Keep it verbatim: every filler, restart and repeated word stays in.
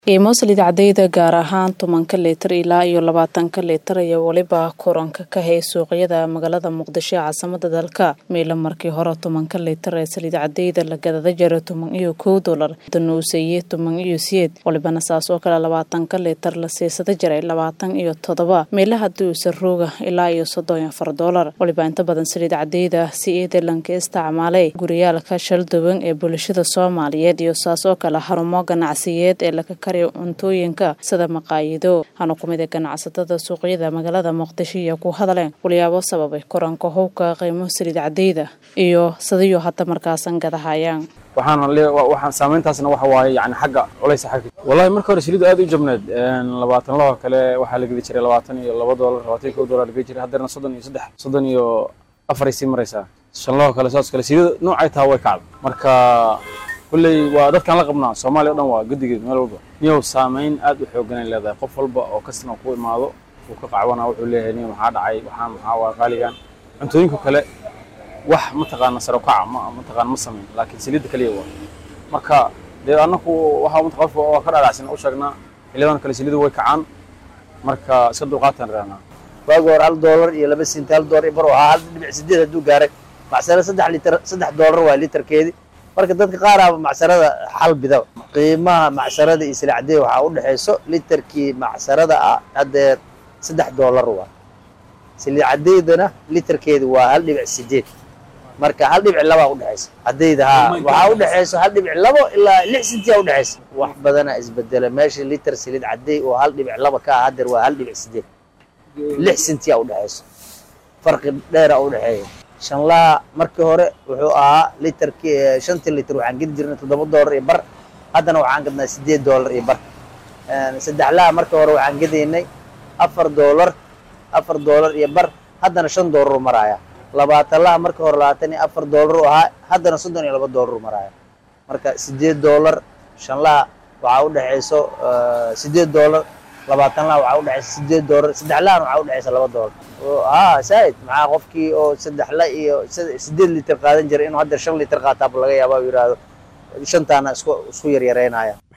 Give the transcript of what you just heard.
qiimo saliid cadayda gaar ahaan tobanka litir ilaa iyo labaatanka litir ayaa waliba koranka ka hay suuqyada magaalada Muqdisho ee caasimada dalka meelo markii hore tobanka litir ee saliid cadayda la gadada jiray toban iyo kow dollar danuusayay toban iyo sideed walibana saas oo kale labaatanka litir la siisada jiray labaatan iyo toddoba meelaha duusa rooga ilaa iyo soddon iyo afar dollar waliba inta badan saliid cadayda si eedelanka isticmaalay guriyaalka shaldawan ee bulshada Soomaaliyeed iyo saas oo kale xarumo ganacsiyeed ee la cuntooyinka sida maqaayido hanu kumida ganacsatada suuqyada magaalada Muqdisho iyo ku hadleen waliyaabo sababay koranka howka qiimo saliid cadayda iyo sidoo hata markaasan gadahayaan waxaan waxaan saameyntaasna waxa waaye yani xagga culays xagga wallahi marka hore saliid aad u jabneed labaatan laba kale waxa la gadi jiray labaatan iyo laba dollar labaatan iyo kow dollar la gadi jiray haddana soddon iyo saddex soddon iyo afar ay maraysaa shan laba kale saas kale saliid noocay tahay way kacad marka kulay waa dadkan la qabnaa Soomaaliya dhan waa gadigeed meel walba niyow saameyn aad u xoogan leedahay qof walba oo kasna ku imaado uu ka qacwana wuxuu leeyahay niyow maxaa dhacay waxaan maxaa waa qaaligan cuntooyinka kale wax ma taqaan sar u kaca ma taqaan ma sameyn laakiin saliid kaliya waa marka dee anaku waxa uu qof oo ka dhacsan u sheegnaa iladan kale saliid way kacaan marka iska dulqaatan raana waago hor hal dollar iyo laba sent hal dollar bar oo hal dhibic sideed haduu gaaray macsara saddex litir saddex dollar waa litirkeedii marka dadka qaar ah macsarada xal bida qiimaha macsarada iyo saliid cadayda waxa u dhaxayso litirkii macsarada ah hadeer saddex dollar waa saliid cadaydana litirkeedu waa hal dhibic sideed marka hal dhibic laba u dhaxayso cadayda waxa u dhaxayso hal dhibic laba ilaa lix sent u dhaxayso wax badana isbedela meesha litir saliid caday oo hal dhibic laba ka hadeer waa hal dhibic sideed lix sent u dhaxayso farqi dheer u dhaxeeyo shan la markii hore wuxuu ahaa litirkii shan litir waxaan gadi jirnay toddoba dollar iyo bar haddana waxaan gadnaa sideed dollar iyo bar saddex la markii hore waxaan gadaynay afar dollar afar dollar iyo bar haddana shan dollar maraya labaatan la markii hore labaatan iyo afar dollar ahaa haddana soddon iyo laba dollar maraya marka sideed dollar shan la waxa u dhaxayso sideed dollar labaatan la waxa u dhaxayso sideed dollar saddex la waxa u dhaxayso laba dollar ah said maxaa qofkii oo saddex la iyo sideed litir qaadan jiray inuu hadda shan litir qaataa laga yaabo yiraahdo shantaana isku isku yar yareynaya